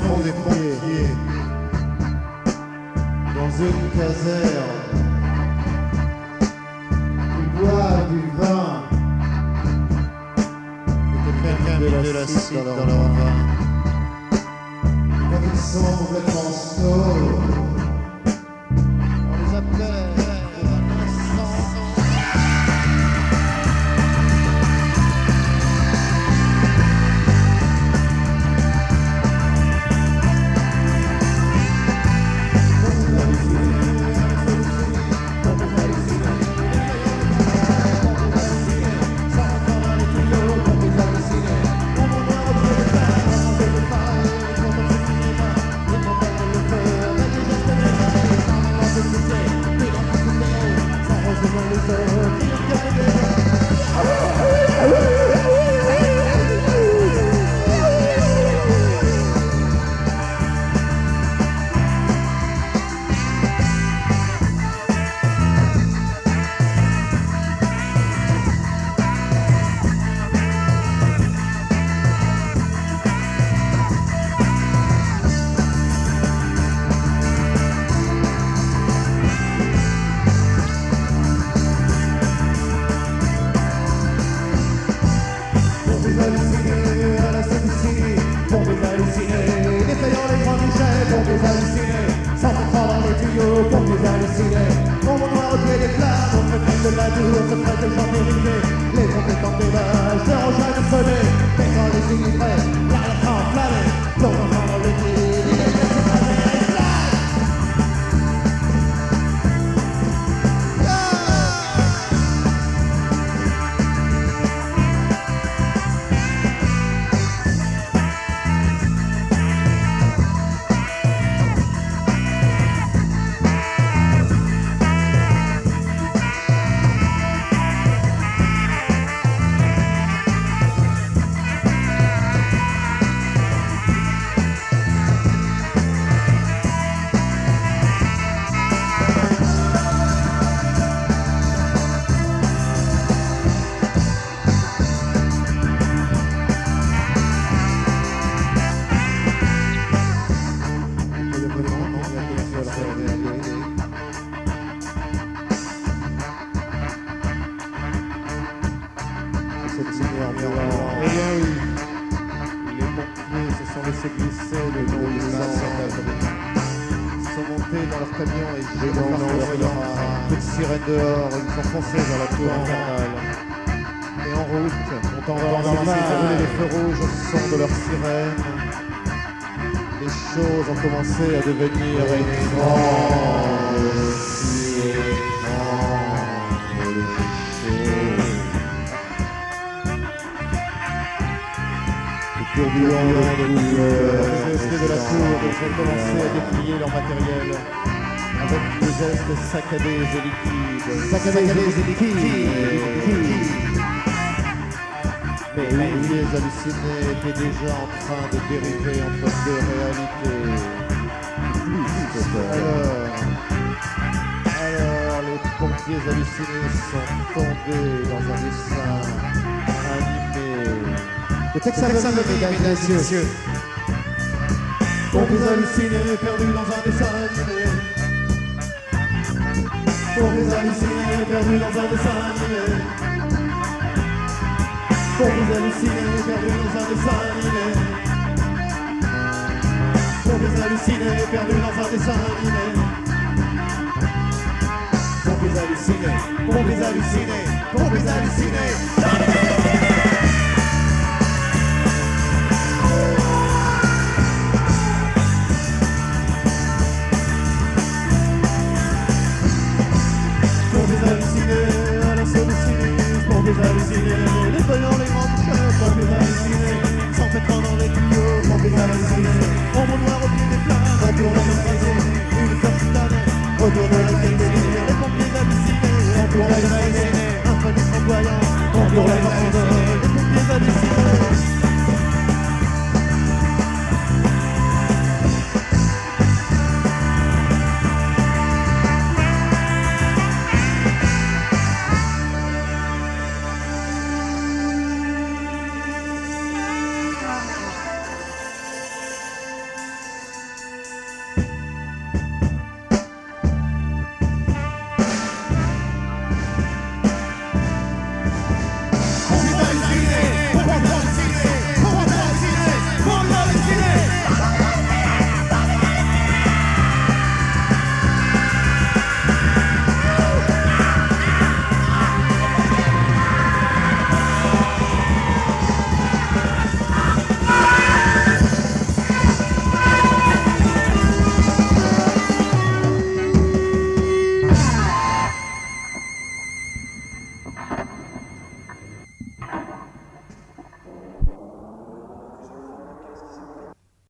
sont des pompiers dans une caserne. Ils boivent du vin. Quelqu'un a mis de l'acide dans leur vin. Quand ils sont complètement sourds, On les appelle dehors, ils sont foncés vers la tour infernale. Et en route, on rouler les feux rouges au son de leurs sirènes. Les choses ont commencé à devenir étranges. Les tourbillons de couleurs, les OST de la tour, ils ont commencé à déplier leur matériel. Avec des gestes saccadés et liquides. Mais les vieux hallucinés étaient déjà en train de dériver entre deux réalités. Alors les pompiers hallucinés sont tombés dans un dessin animé. Le texte animé, mesdames et messieurs. Pompiers hallucinés perdus dans un dessin animé. Pour les hallucinés perdus dans un dessin animé. Pour les hallucinés perdus dans un dessin animé. Pour les hallucinés perdus dans un dessin animé. Pour les hallucinés, pour les hallucinés, pour les hallucinés. Pour les hallucinés, les feuilles dans les grandes chaises, pour les hallucinés, sans pétrole dans les tuyaux, pour les hallucinés, ombre noire au pied des flammes, pour les hallucinés, une fleur soudanée, autour de la destinée, les pompiers hallucinés, pour les hallucinés, un panier flamboyant, pour les hallucinés, les pompiers hallucinés.